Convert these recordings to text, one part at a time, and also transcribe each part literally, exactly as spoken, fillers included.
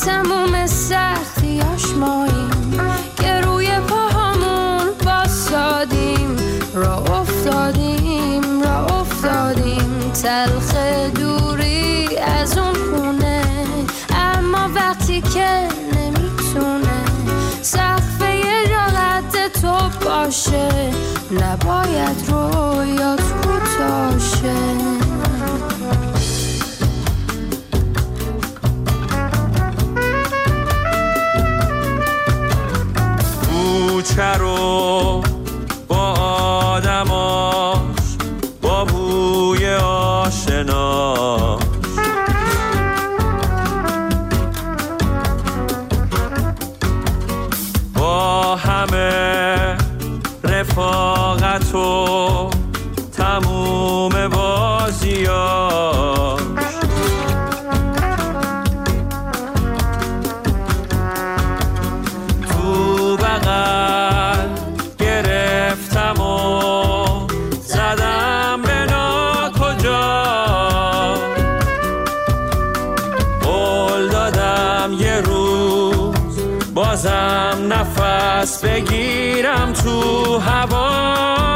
تموم سختیاش ماییم که روی پاهامون باسادیم، را افتادیم را افتادیم تلخ دوری از اون خونه، اما وقتی که نمیتونه سقف یه جا قد تو باشه، نباید رویات کوتاه شه. کوچه رو با آدماش، با بوی آشناش، با همه رفاقت و تموم بازیاش، تو بغل گرفتم و زدم به ناکجا، قول دادم یه روز بازم نفس بگیرم تو هوا،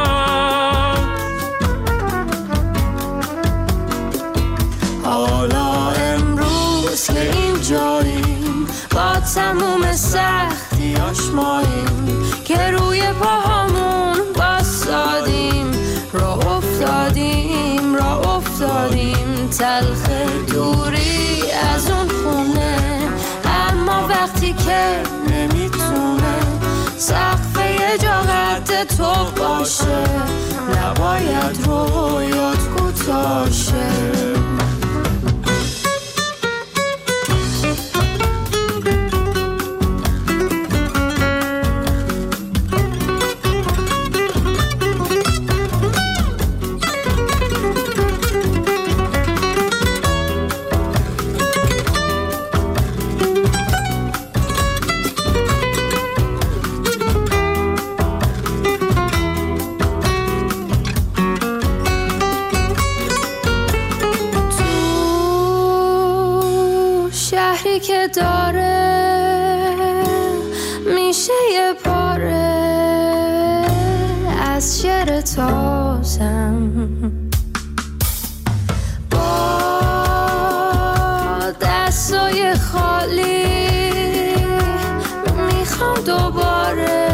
حالا امروز که اینجاییم با تموم سختیاش ماییم که روی پاهامون باسادیم، را افتادیم را افتادیم تلخ دوری از اون خونه، اما وقتی که نمیتونه سقف یه جا قد تو باشه، نباید رویات کوتاه شه. شهری که داره میشه یه پاره از شعر تازم، با دستای خالی میخوام دوباره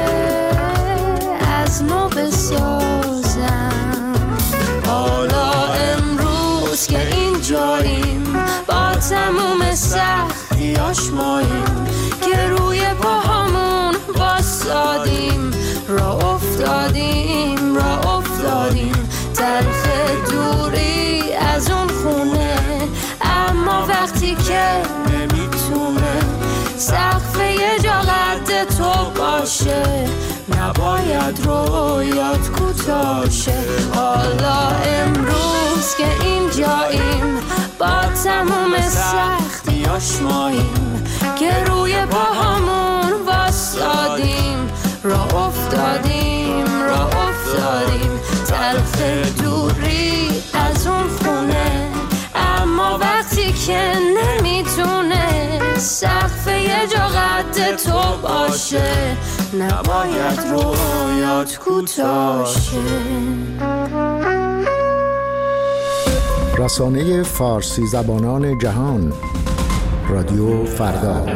از نو بسازم، حالا امروز که اینجاییم با تموم سختیاش ماییم که روی پاهامون باسادیم، را افتادیم را افتادیم تلخ دوری از اون خونه، اما وقتی که نمیتونه سقف یه جا قد تو باشه، نباید رویات کوتاه شه، حالا امروز که اینجاییم با تموم سختیاش ماییم که روی پاهامون واسادیم، را افتادیم را افتادیم تلخ دوری از اون خونه، اما وقتی که نمیتونه سقف یه جا قد تو باشه، نباید رویات کوتاه شه. رسانه فارسی زبانان جهان، رادیو فردا.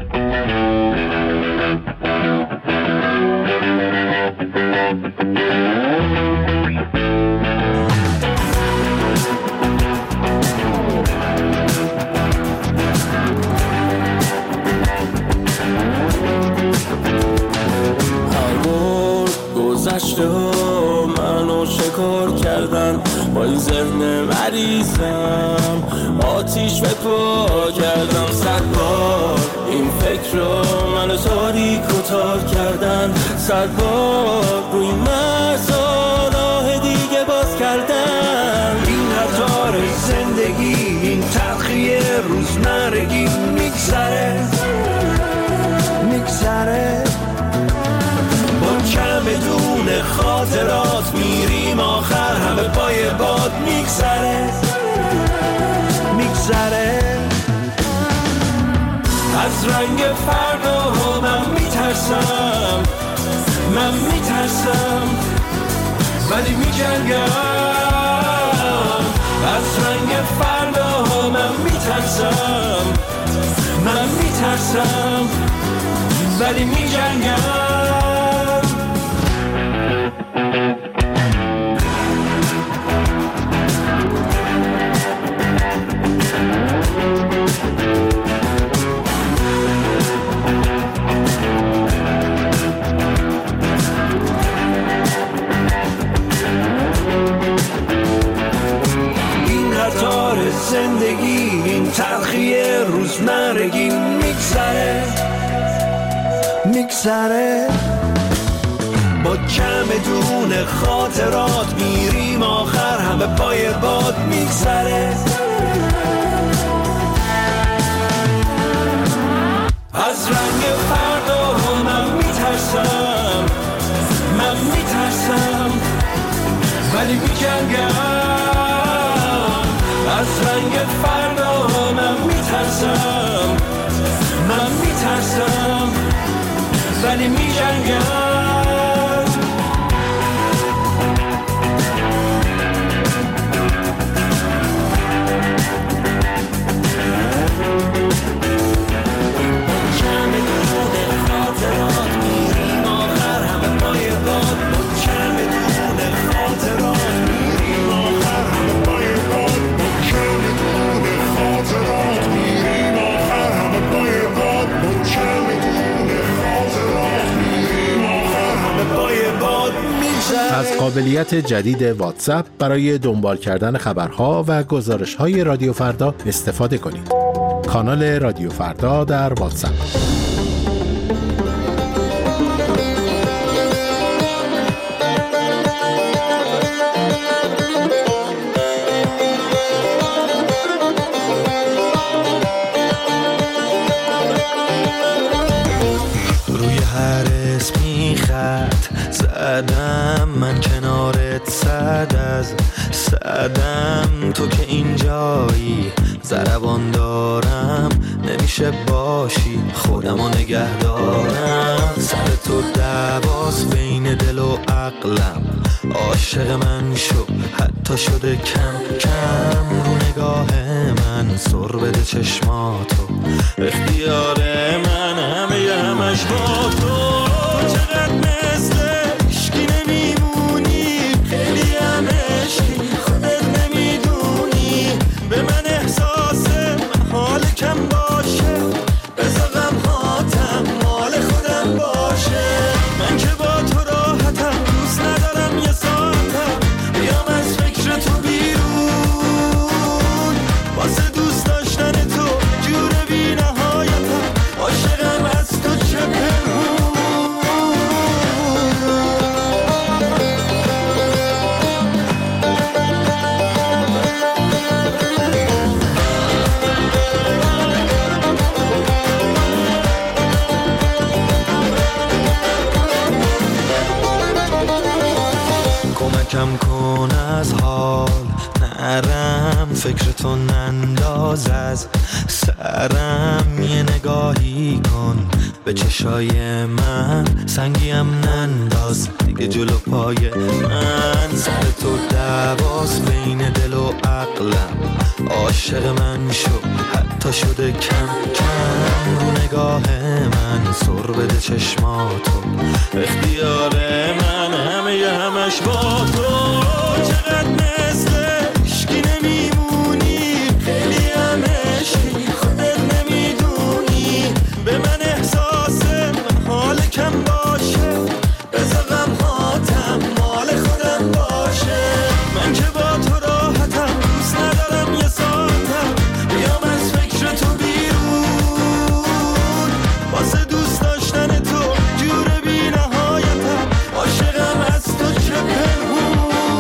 منو شکار کردن با این ذهن مریضم، آتیش به پا کردم صد بار این فکر رو منو تاریک و تار کردن، صد بار روی مرزا راه دیگه باز کردن، این قطار زندگی این تلخی روزمرگی میگذره میگذره با چمدون خاطرات میریم آخر همه پای باد میگذره میگذره از رنگ فردا من میترسم، من میترسم ولی میجنگم. از رنگ فردا من میترسم، من میترسم ولی میجنگم. زندگی این تلخی روزمرگی میگذره میگذره، با چمدون خاطرات میریم آخر همه پای باد میگذره. از رنگ فردا من میترسم، من میترسم ولی میجنگم. از رنگ فردا من میترسم، من میترسم ولی میجنگم. از قابلیت جدید واتساپ برای دنبال کردن خبرها و گزارش‌های رادیو فردا استفاده کنید. کانال رادیو فردا در واتساپ. روی هر اسمی خط زدم، من کنارت صد از صدم. تو که اینجایی ضربان دارم، نمیشه باشی خودمو نگه دارم. سر تو دعواست بین دل و عقلم، عاشق من شو حتی شده کم کم. رو نگاه من سر بده چشماتو، اختیار من همه همش با تو. چقدر مثل عشقی نمیمونی، خیلی هم عشقی خودت نمیدونی. به من احساس حال کم باشه، بذار غمهاتم مال خودم باشه. من که با تو راحتم، دوست ندارم یه ساعتم بیام از فکر تو بیرون. واسه دوست داشتن تو جور بی نهایتم، عاشقم از تو چه پنهون. کم کن از حال نرم، فکر تو ننداز از سرم. یه نگاهی کن به چشای من، سنگیم ننداز دیگه جلو پای من. سر تو دعواست بین دل و عقلم، عاشق من شو حتی شده کم کم. رو نگاه من سر بده چشماتو، اختیار من همه همش با تو. چقدر مثل عشقی نمیمونی، خیلی هم عشقی خودت نمیدونی. به من احساس حال کم باشه، بذار غمهاتم مال خودم باشه. من که با تو راحتم، دوست ندارم یه ساعتم بیام از فکر تو بیرون. واسه دوست داشتن تو جور بی نهایتم، عاشقم از تو چه پنهون.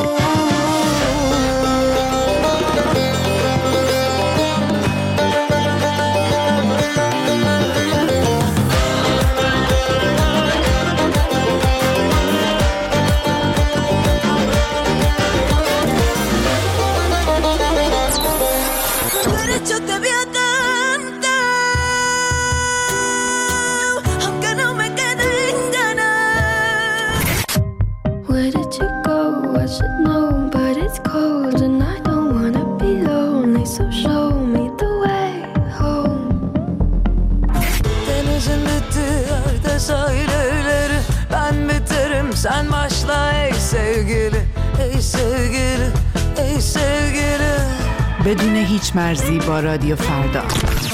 Sen başla ey sevgili, ey sevgili, ey sevgili. بدون هیچ مرزی با رادیو فردا.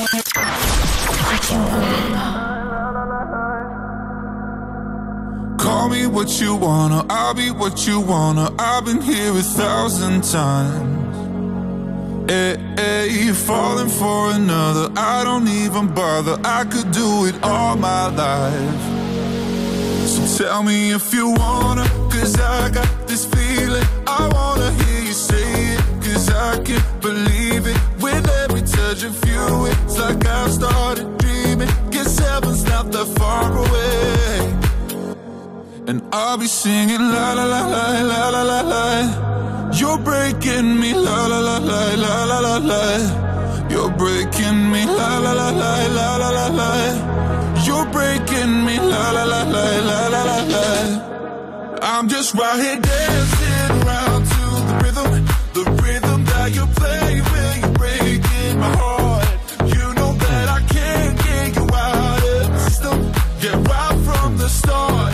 Call me what you wanna, I'll be what you wanna. I've been here a thousand times. Hey, hey, falling for another, I don't even bother. I could do it all my life. So tell me if you wanna, cause I got this feeling. I wanna hear you say it, cause I can't believe it. With every touch of you, it's like I've started dreaming. Guess heaven's not that far away. And I'll be singing la la la la la la la la. You're breaking me la la la la la la la la. You're breaking me la la la la la la la la. You're breaking me la la la la la la la la. I'm just right here dancing around to the rhythm, the rhythm that you play when you're breaking my heart. You know that I can't get you out of the system. Yeah, right from the start.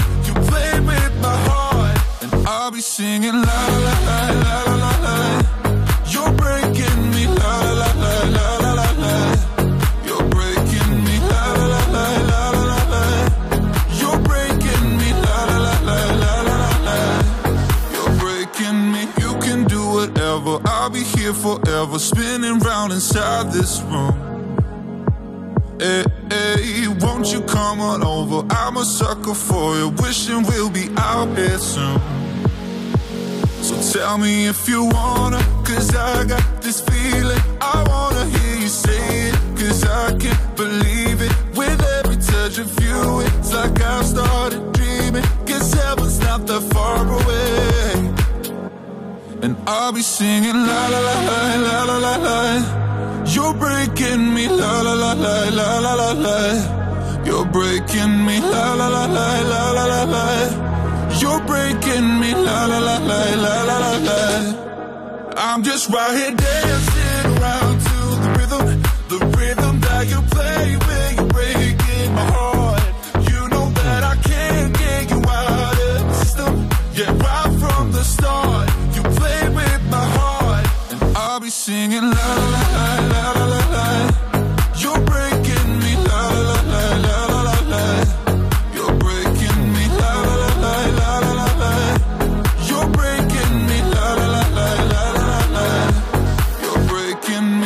I'll be singing la la la la la la la. You're breaking me la la la la la la la. You're breaking me la la la la la la la. You're breaking me la la la la la la la. You're breaking me. You can do whatever. I'll be here forever, spinning round inside this room. Hey, hey, won't you come on over? I'm a sucker for you, wishing we'll be out here soon. So tell me if you wanna, cause I got this feeling. I wanna hear you say it, cause I can't believe it. With every touch of you, it's like I've started dreaming. Guess heaven's not that far away. And I'll be singing la la la la la la la la. You're breaking me la la la la la la la la. You're breaking me la la la la la la la la. You're breaking me la la la la la la la la. I'm just right here dancing around to the rhythm, the rhythm that you play when you're breaking my heart. You know that I can't get you out of the system. Yeah, right from the start, you play with my heart, and I'll be singing la la la la la la la. You're breaking me la la la la la la la. You're breaking me la la la la la la la la. You're breaking me la la la la la la la la. You're breaking me.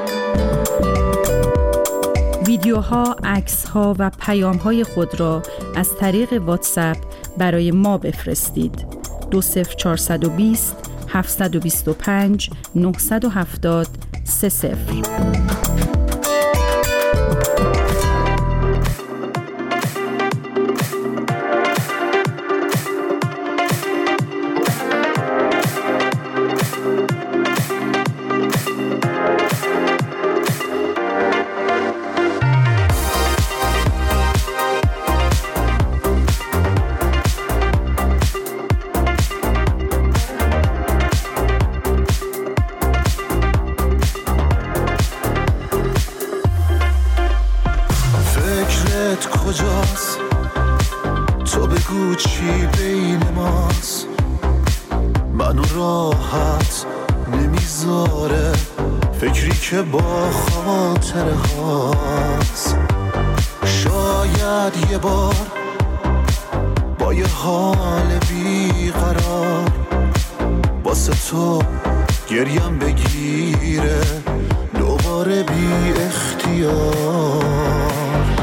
ویدیوها، عکس‌ها و پیام‌های خود را از طریق واتساپ برای ما بفرستید. دو صفر چهارصد و بیست هفتصد و بیست و پنج نهصد و هفتاد سه صفر. کجاست؟ تو بگو چی بین ماست؟ منو راحت نمیذاره فکری که با خاطره هاست. شاید یه بار با یه حال بیقرار واسه تو گریم بگیره دوباره بی اختیار.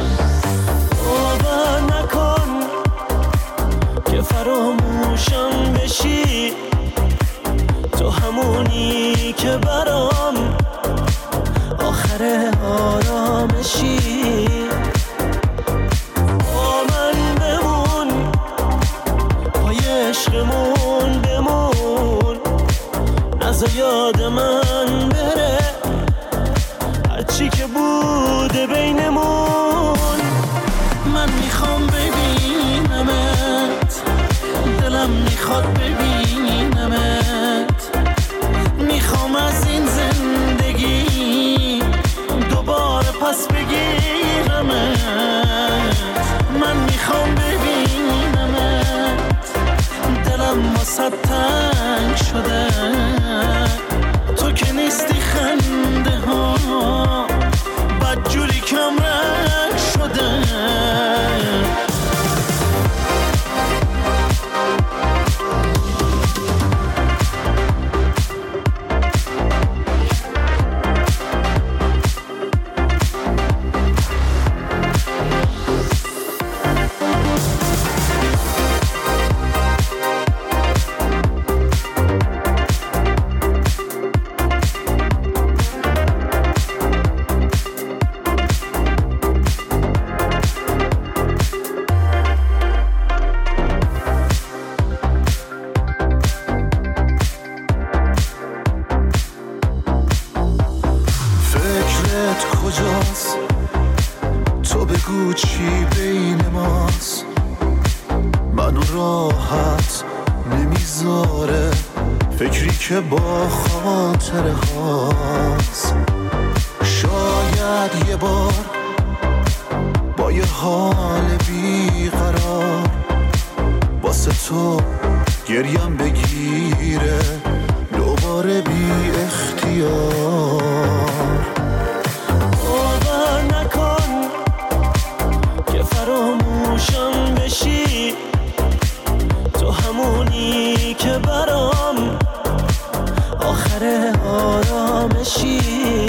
باور نکن که فراموشم بشی، تو همونی که برام آخر آرامشی. با من بمون، پای عشقمون بمون، نذار یاد من بره هرچی که بوده بینمون. من میخوام ببینمت، دلم میخواد ببینمت، میخوام از این زندگی دوباره پس بگیرمت. من میخوام ببینمت، واسه تنگ شده، تو که نیستی خنده ها بدجوری کم رنگ شده. تو بگو چی بین ماست، منو راحت نمیذاره فکری که با خاطره هاست. شاید یه بار با یه حال بیقرار واسه تو گریم بگیره دوباره بی اختیار. باور نکن که فراموشم بشی، تو همونی که برام آخر آرامشی.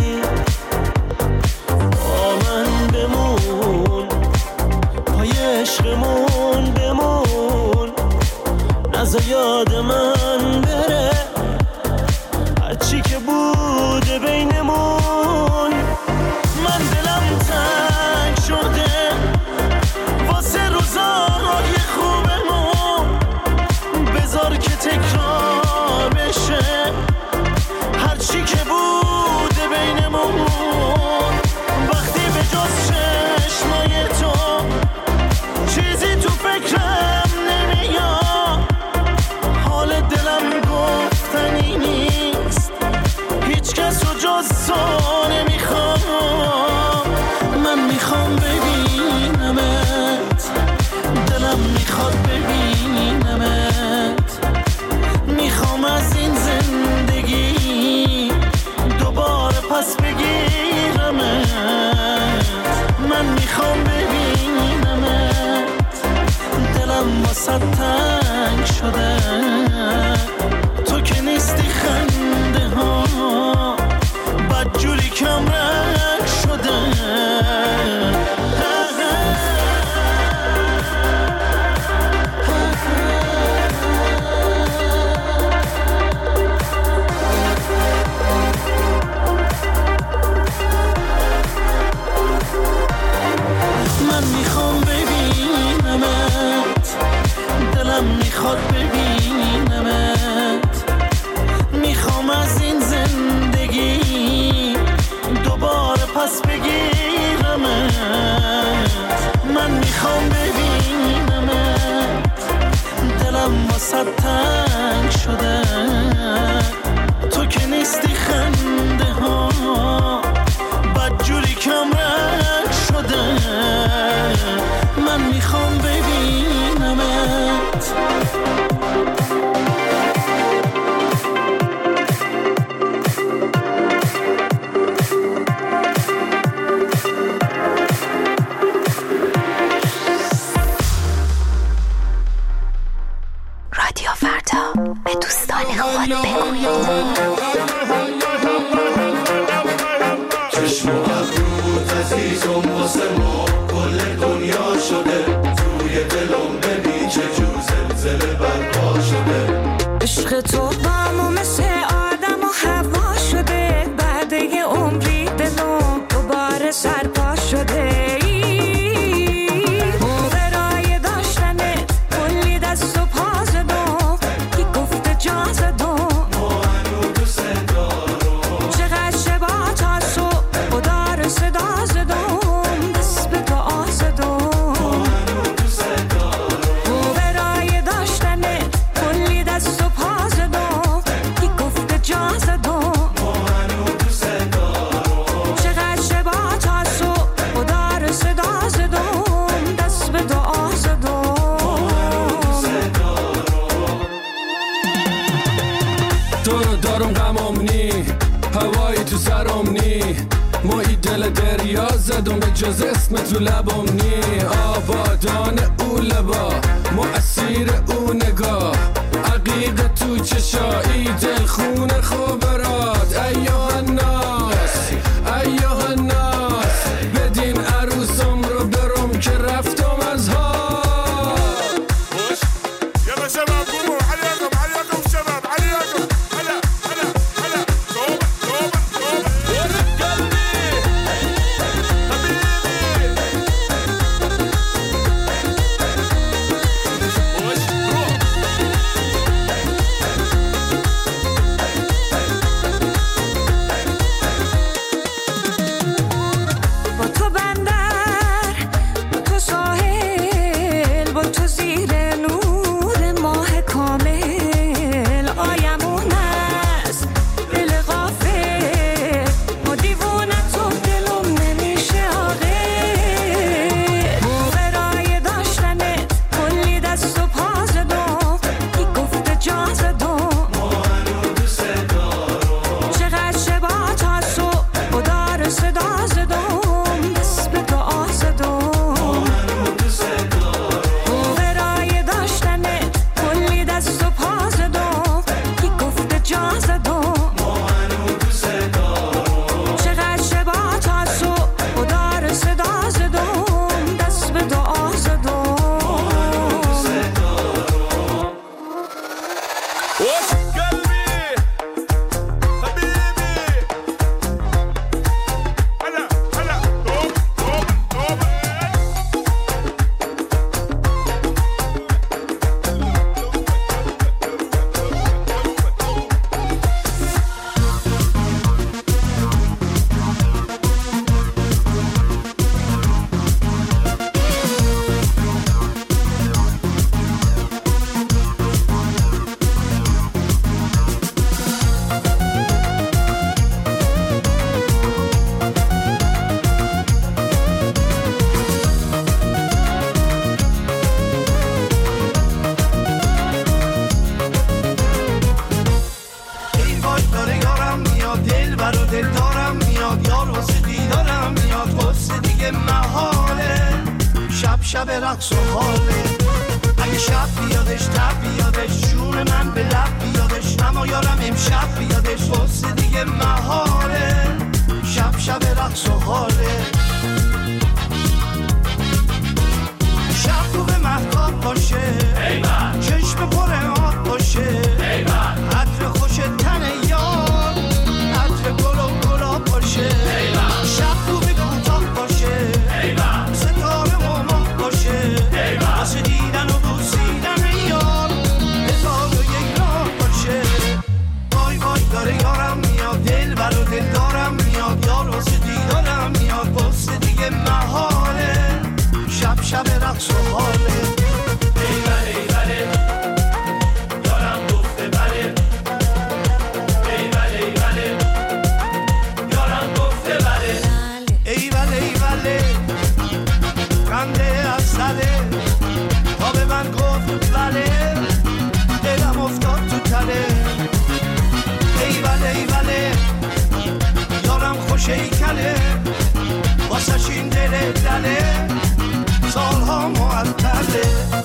با من بمون، پای عشقمون بمون، نذار یاد من بره هرچی که بوده بینمون. من دلم تنگ شده واسه روزای خوبمون، بذار که تکرار بشه هرچی که بوده بینمون. وقتی به جز چشمای تو چیزی تو فکرم نمیاد، حال دلم گفتنی نیست، هیچ کس رو جز تو نمیخوام. من میخوام ببینمت، دلم میخواد ببینمت، میخوام از این زندگی دوباره پس بگیرمت. من میخوام ببینمت، دلم واسه تنگ شده، تو که نیستی خنده ها بدجوری کم رنگ شده. من میخوام ببینمت، دلم میخواد ببینمت، میخوام از این زندگی دوباره پس بگیرمت. من میخوام ببینمت، دلم واسه تنگ شده، تو که نیستی خنده ها بدجوری کم رنگ شده. من میخوام ببینمت. رادیو فردا به دوستان خود بگوید. چشم و ابروت عزیزم واسه ما کل دنیا شده، توی دلم ببین چه جور زلزله برپا شده. عشق تو با ما مثل آدم و هوا شده، بعد یه عمری دلم دوباره سرپا شده. برای داشتنت کلی دست و پا زدم، کی گفته جا زدم ما هنو دوست دارم. چقدر شبا تا صبح خدا رو صدا زدم، دست به دعا زدم ما هنو دوست دارم. برای داشتنت کلی دست و پا زدم، سرم نی مایی دل دریا زدم به جز اسم تو لبم نی آبادان او لبا مؤثیر او نگاه عقیق تو چشایی دل خون خبرات ایوه الناس ایوه الناس بدین عروسم رو برم که رفتم از ها يلا شباب قوموا عليكم عليكم شباب عليكم هلا هلا هلا توبة توبة توبة ورد قلبي حبيبي وش روح با تو بندر با تو ساحل با تو زیر نور ماه کامل آیمون است دل غافل ما دیوونه تو دلم نمیشه آقل موقع رای داشتنت کلی دست و پا زدم کی گفته جا زدم ما هنو دوست دارم چقدر شبا تا صبح و دار صدا زدم دست به دعا زدم هنو دوست دارم موقع رای داشتنت کلی دست و پا زدم کی گفته جا زدم ما هنو دوست دارم چقدر شبا تا صبح و دار صدا زدم دست به دعا زدم وش قلبي حبيبي هلا هلا توبة توبة ای وای داره یارم میاد دل برا دل دارم میاد یار واسه دیدارم میاد واسه دیگه محاله شب شب رقص و حاله اگه شب بیادش تب بیادش جون من به لب بیادش اما یارم امشب بیادش واسه دیگه محاله شب شب رقص و حاله شب رو به مهتاب باشه چشم پر آب باشه عطر خوش تن یار عطر گل و گلاب باشه شب رو به کوتاه باشه ستاره و ماه باشه واسه دیدن و بوسیدن یار هزار و یک راه باشه وای وای داره یارم میاد دل برا دل دارم میاد یار واسه دیدارم میاد واسه دیگه محاله شب شب رقص و حاله ای بله ای بله یارم گفته بله ای بله ای بله یارم گفته بله ای بله ای بله خنده از سره تا به من گفت بله دلم افتاد تو تله ای بله ای بله یارم خوش ای کله واسه این دل دله سالها معطله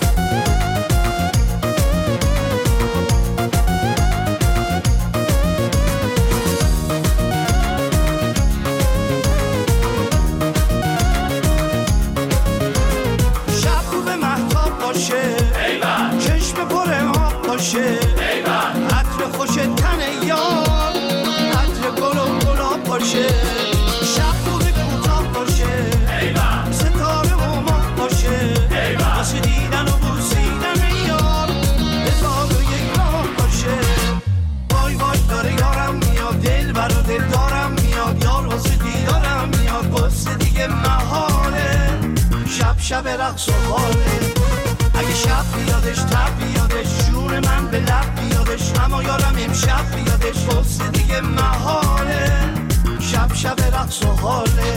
شب رو به مهتاب باشه چشم پر آب باشه عطر خوش تن یار عطر گل و گلاب باشه شب رو به کوتاه باشه ستاره و ماه باشه واسه دیدن و بوسیدن یار هزار و یک راه باشه وای وای داره یارم میاد دل برا دل دارم میاد یار واسه دیدارم میاد واسه دیگه محاله شب شب رقص و حاله اگه شب بیادش تب بیادش جون من به لب بیادش اما یارم امشب بیادش واسه دیگه محاله شب شب رقص و حاله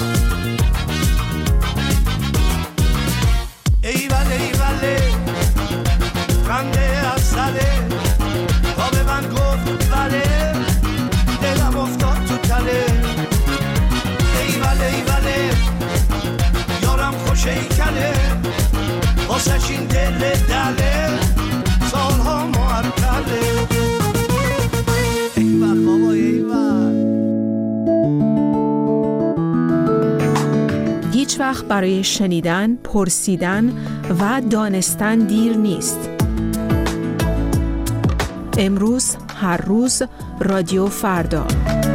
ای بله ای بله خنده از سره تا به من گفت بله دلم افتاد تو تله واسش این دل دله سالها معطله. ایول بابا ایول. هیچ وقت برای شنیدن، پرسیدن و دانستن دیر نیست. امروز، هر روز، رادیو فردا.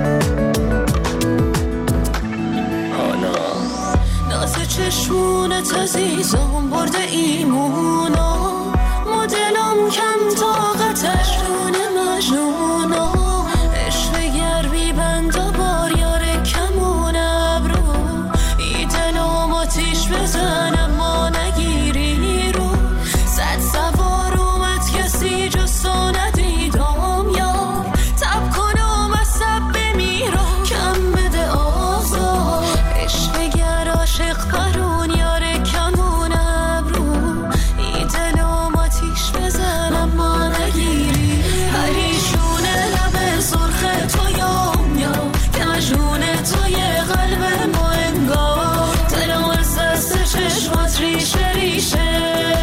ناز چشمونت عزیزم برده ایمونا، مدلم کم طاقتش رونه مجنونا، عشق گرمی بند و بار یاره کمون ابرو، ای دلم آتیش بزنم ما نگیری رو، صد سوار اومد کسی جستو ندیدم یا تب کنم از سب بمیرم کم بده آزار، عشق گر عاشق قرون یاره کمون ابرو، ای دلم آتیش بزنم ما نگیری، پریشونه لب سرخ تو یام یا که مجنونه توی قلب ما انگار، دلم از دست چشمات ریشه ریشه،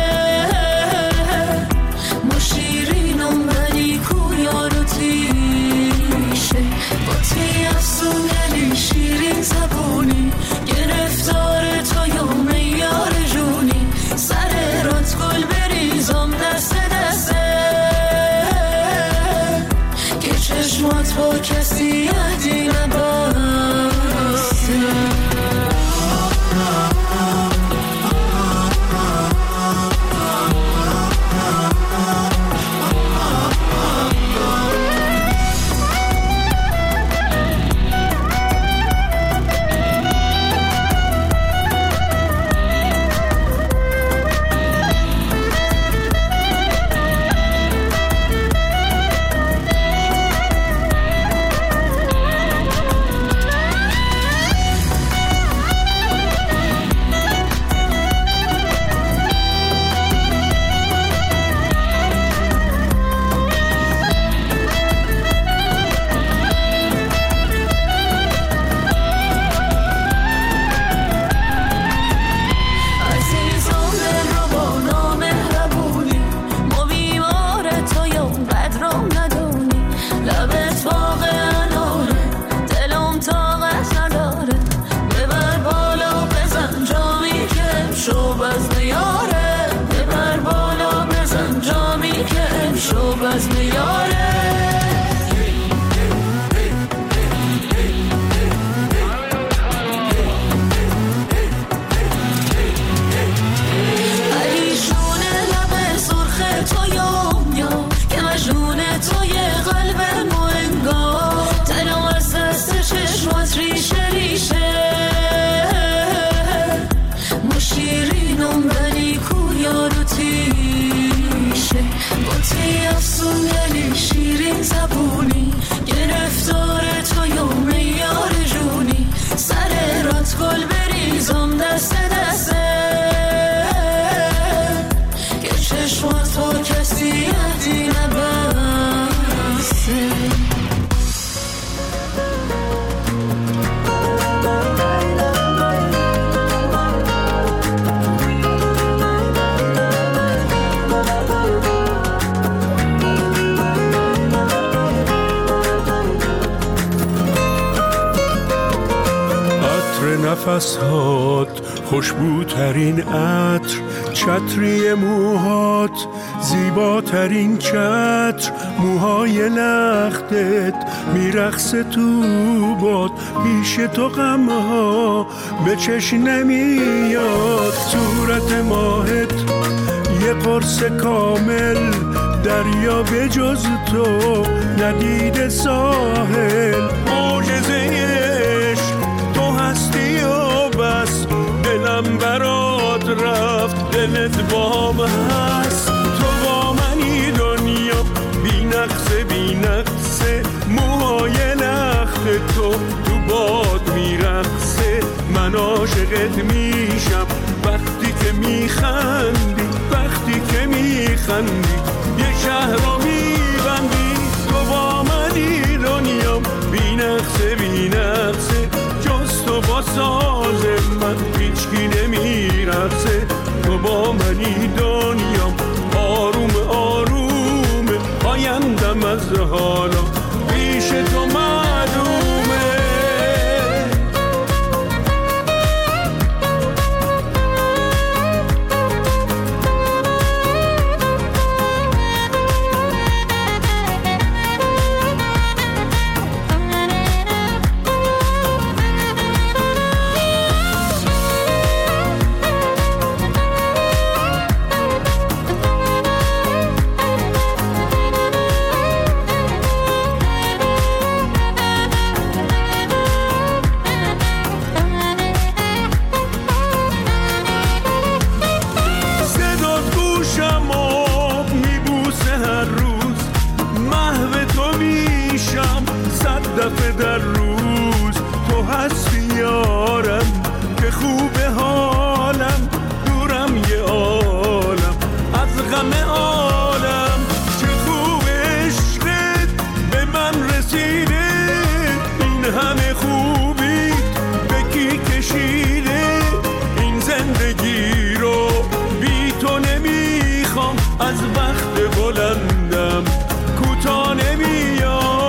ما شیرینم ولی کو یارو تیشه، با تی افسونگری شیرین زبونی، گرفتار تو یا میار جونی، سر رات گل بریزم دست دسته، که چشمات با کسی عهدی نبسته. نفسات خوشبوترین عطر، چتری موهات زیباترین چتر، موهای لختت میرقصه تو باد، پیش تو غمها به چشم نمیاد، صورت ماهت یه قرص کامل، دریا به جز تو ندیده ساحل، معجزه عشق تو هستی و بس، دلم برات رفت دلت بام هست، تو با منی دنیا بی نقصه بی نقصه، موهای لخت تو تو باد میرقصه، من عاشقت میشم وقتی که میخندی، وقتی که میخندی یه شهر رو میبندی، تو با منی دنیا بی نقصه بی نقصه، جز تو با ساز من هیچکی نمیرقصه، تو با منی دنیام، آروم آروم آیندم از حالا پیش تو معلومه. دفعه در روز تو هستی یارم که خوبه حالم، دورم یه عالم از غم عالم. چه خوب عشقت به من رسیده، این همه خوبیت به کی کشیده، این زندگی رو بی تو نمیخوام، از وقت بلندم کوتاه نمیام.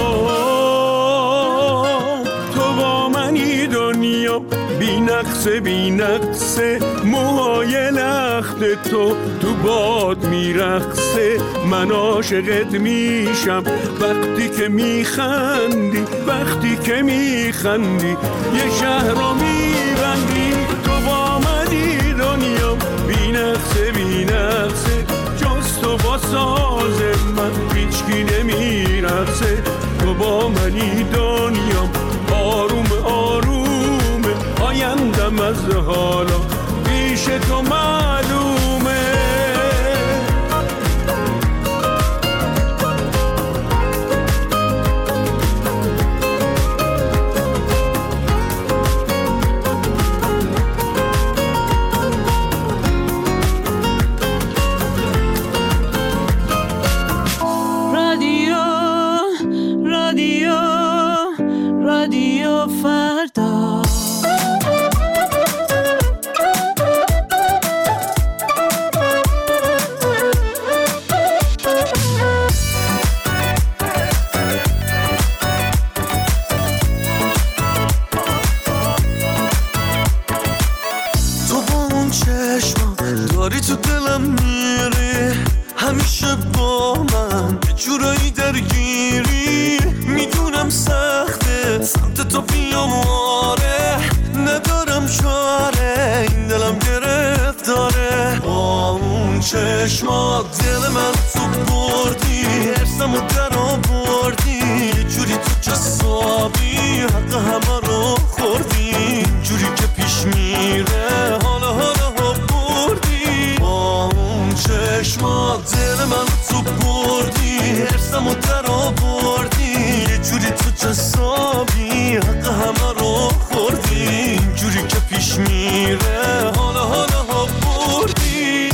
بی نقصه بی نقصه موهای لخت تو تو باد میرقصه، من عاشقت میشم وقتی که میخندی، وقتی که میخندی یه شهر رو میبندی. تو با منی دنیا بی نقصه بی نقصه، جز تو با ساز من هیچکی نمیرقصه. تو با منی دنیا آروم آروم آیندم از حالا پیش تو معلومه. رادیو رادیو رادیو فردا. داری تو دلم میری، همیشه با من یه جورایی درگیری، میدونم سخته سمت تو بیام، آره ندارم چاره، این دلم گرفتاره. با اون چشمات دل من تو بردی، ارسمو در آوردی، یه جوری تو جسابی حق همه رو خوردی، جوری که پیش میره حالا حالا چشمات دل من تو بردی، ارسمو در آوردی، یه جوری تو جسابی حق همه رو خوردی، جوری که پیش میره حالا حالا ها بردی.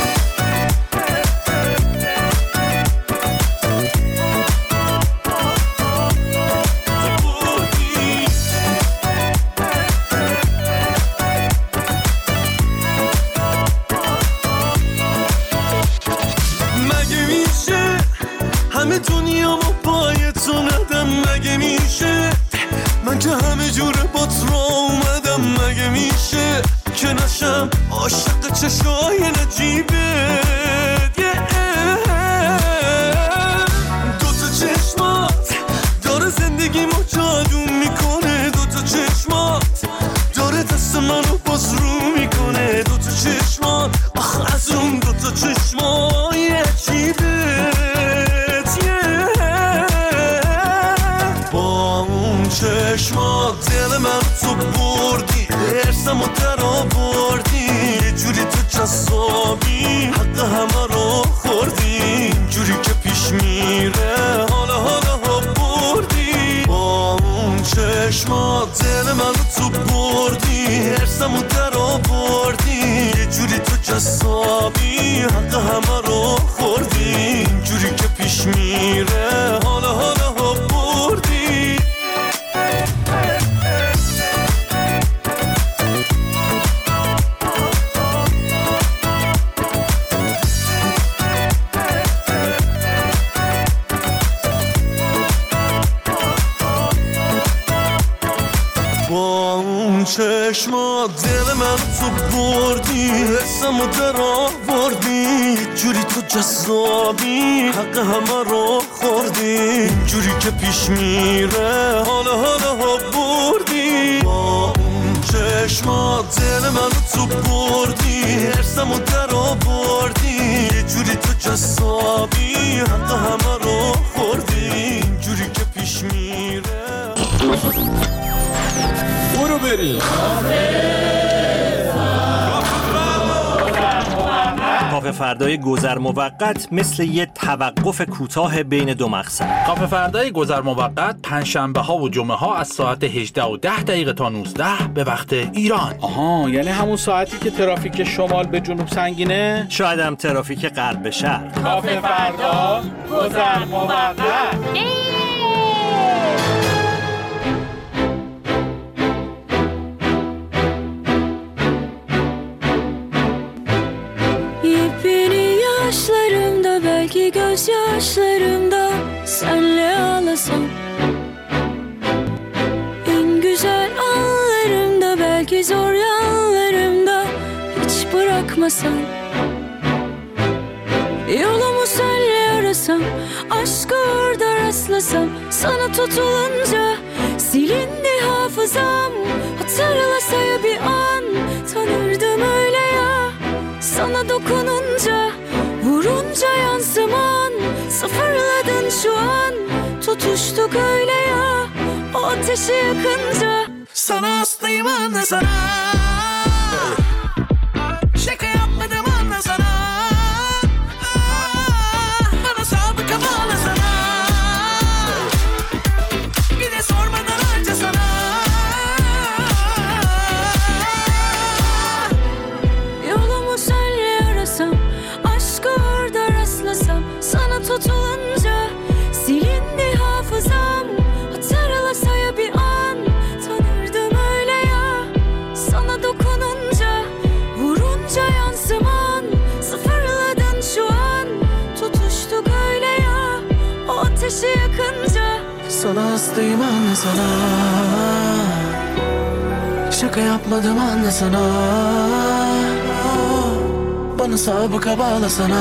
همه دنیا ما پای تو ندم، مگه میشه من که همه جوره با تو اومدم، مگه میشه که نشم عاشق چشای نجیبت. دو تا چشمات داره زندگی ما جادو میکنه، دو تا چشمات داره دست منو باز رو میکنه، دو تا چشمات آخ از اون دو تا چشمای عجیبه. چشمات دل من تو بردی، ارسمو در آوردی، یه جوری تو جسابی حق همه رو خوردی، جوری که پیش میره حالا حالا ها بردی. با اون چشمات دل من تو بردی، ارسمو در آوردی، یه جوری تو جسابی حق همه رو خوردی، جوری که پیش میره حالا حالا ها بردی. چشما دل من تو بردی، حسمو در آوردی، جوری تو جذابی حق همه رو خوردی، جوری که پیش میره حالا حالا ها بردی. با اون چشما دل من تو بردی، حسمو در آوردی، جوری تو جذابی حق همه رو خوردی، جوری که پیش میره. برو بریم کافه فردای گذر موقت مثل یه توقف کوتاه بین دو مقصد. کافه فردای گذر موقت پنجشنبه ها و جمعه ها از ساعت هجده و ده دقیقه تا نوزده به وقت ایران. آها، یعنی همون ساعتی که ترافیک شمال به جنوب سنگینه؟ شاید هم ترافیک غرب به شرق. کافه فردا گذر موقت. Yaşlarımda belki gözyaşlarımda senle ağlasam, en güzel anlarımda belki zor yanlarımda hiç bırakmasam, yolumu senle arasam, aşkı orada rastlasam, sana tutulunca silindi hafızam, hatırlasaya bir an tanırdım öyle ya, sana dokununca vurunca yansıman, sıfırladın şu an, tutuştuk öyle ya, o ateşi yakınca. Sana hastayım anla sana, şaka yapmadım anla sana, bana sabıka bağla sana, bir de sormadan harca sana. Yolumu senle arasam, aşkı orada rastlasam, sana tutulunca silindi hafızam, hatırlasaya bir an tanırdım öyle ya, sana dokununca vurunca yansıman, sıfırladın şu an, tutuştuk öyle ya, o ateşi yakınca. Sana hastayım anla sana, şaka yapmadım anla sana, bana sabıka bağla sana,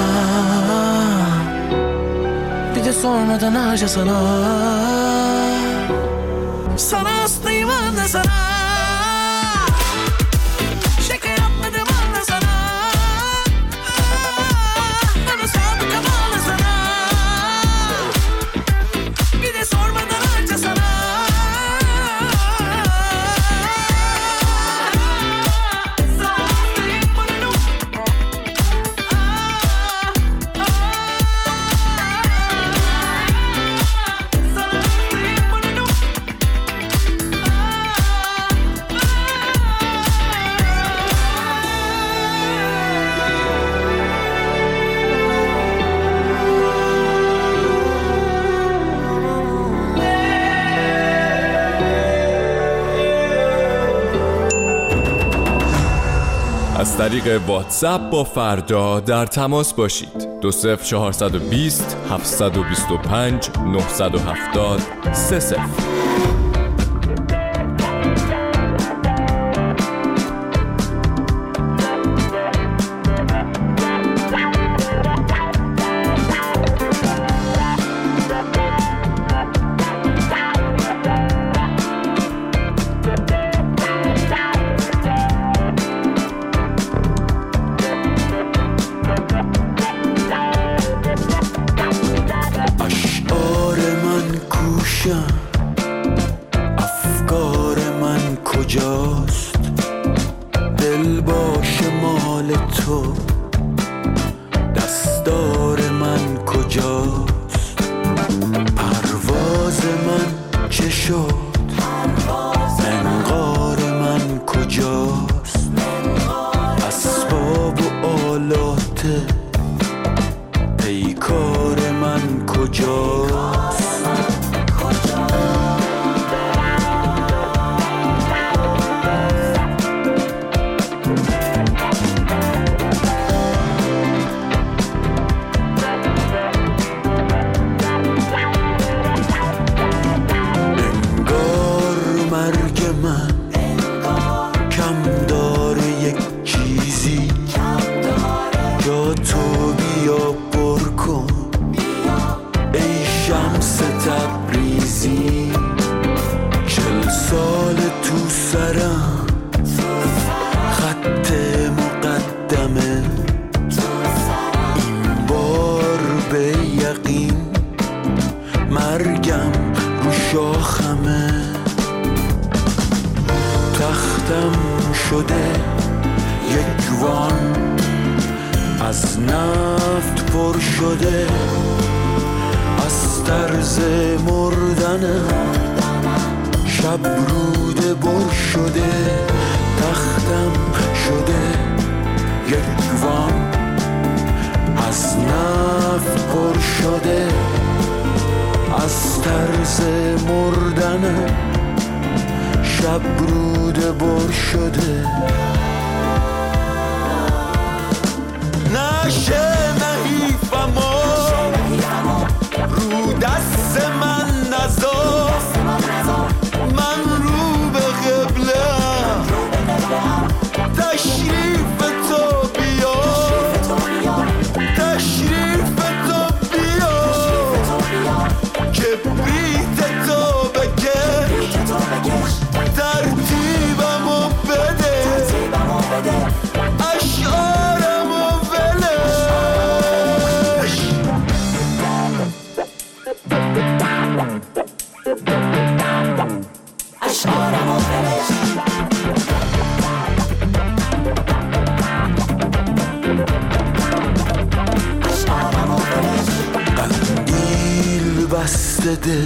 bir de sormadan harca sana. Sana hastayım anla sana, şaka yapmadım anla sana, bana sabıka bağla sana, bir de sormadan harca sana. از طریق واتساپ با فردا در تماس باشید. دو صفر چهارصد و بیست هفتصد و بیست و پنج نهصد و هفتاد سه صفر. افکار من کجاست، دل باشه مال تو، دستار من کجاست، پرواز من چه شد، منقار من کجاست، اسباب و آلات پیکار من کجاست. شده یک وان از نفت پر شده از طرز مردن شب روده بر شده تختم شده یک وان از نفت پر شده از طرز مردن شب روده بر شده نشه نحیفم رو دست من نذار من رو به قبله تشریف تو بیا تشریف تو بیا کبریت تو بکش ترتیبمو بده اشعارمو ولش اشعارمو ولش قندیل بسته دل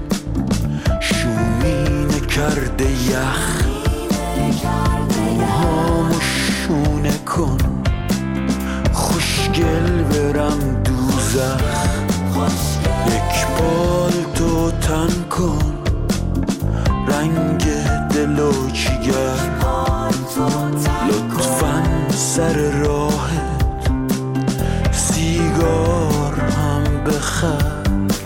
شومینه کرده یخ موهامو شونه کن خوشگل برم دوزخ یک پالتو تن کن رنگ دلو جیگر لطفاً سر راهت سیگار هم بخر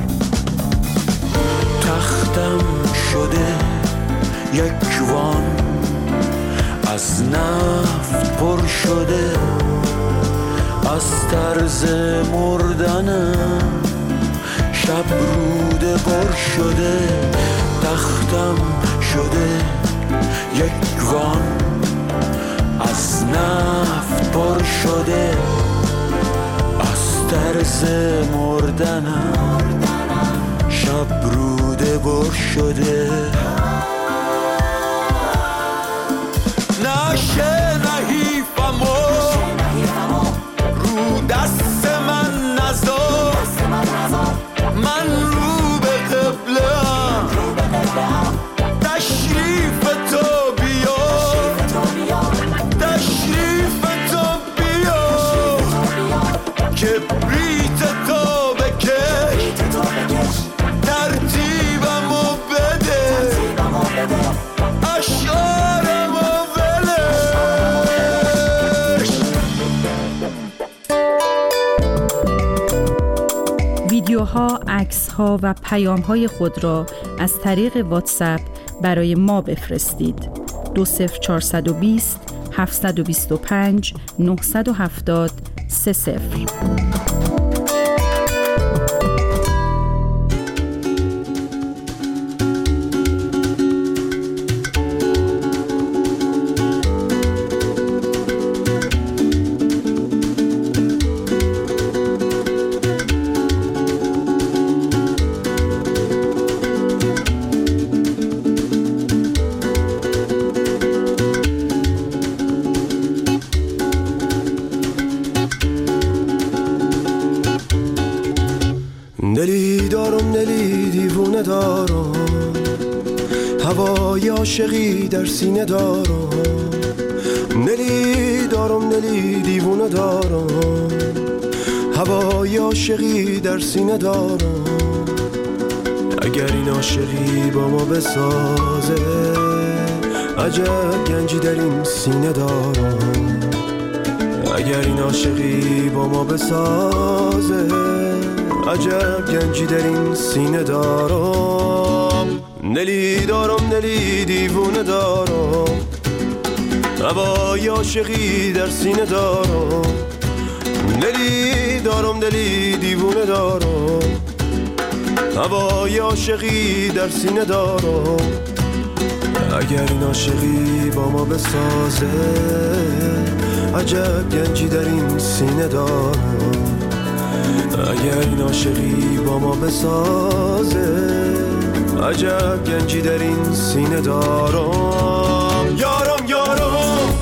تختم شده یک وان از نفت پر شده از طرز مردنم شب روده بر شده تختم شده یک وان از نفت پر شده از طرز مردنم شب روده بر شده نشه نحیفم رو دست من نذار من رو به قبله تشریف تو بیا تشریف تو بیا کبریت تو بکش ترتیبمو بده اشعارمو ولش ویدیوها، عکس‌ها و پیام‌های خود را از طریق واتساپ برای ما بفرستید. دو صفر چهارصد و بیست هفتصد و بیست و پنج نهصد و هفتاد سه صفر. دلی دارم دلی دیوونه دارم هوای عاشقی در سینه دارم دلی دارم دلی دیوونه دارم هوای عاشقی در سینه دارم اگر این عاشقی با ما بسازه عجب گنجی در این سینه دارم اگر این عاشقی با ما بسازه عجب گنجی در این سینه دارم دلی دارم دلی دیوونه دارم هوای عاشقی در سینه دارم دلی دارم دلی دیوونه دارم هوای عاشقی در سینه دارم اگر این عاشقی با ما بسازه عجب گنجی در این سینه دارم اگر این عاشقی با ما بسازه عجب گنجی در این سینه دارم یارم یارم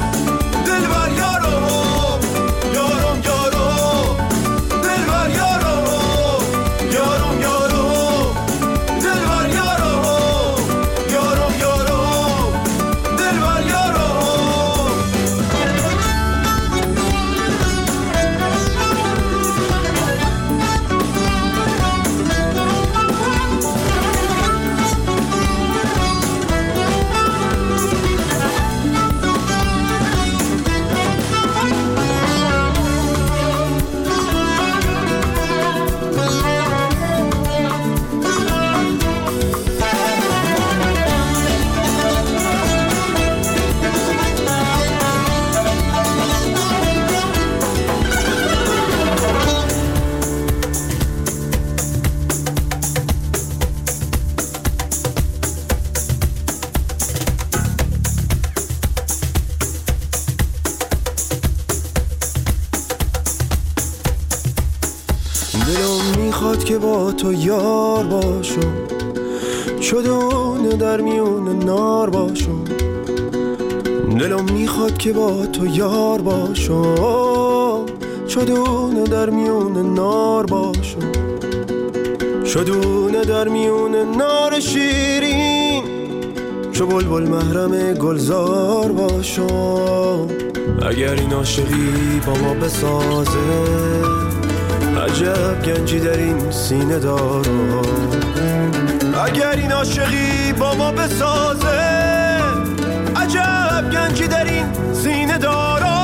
میخواد که با تو یار باشم، چدونه در میون نار باشم. دلم میخواد که با تو یار باشم، چدونه در میون نار باشم. شدونه در میون نار شیرین، چو بلبل محرم گلزار باشم. اگر این عاشقی با ما بسازه، عجب گنجی در این سینه دارم. اگر این عاشقی با ما بسازه، عجب گنجی در این سینه دارم.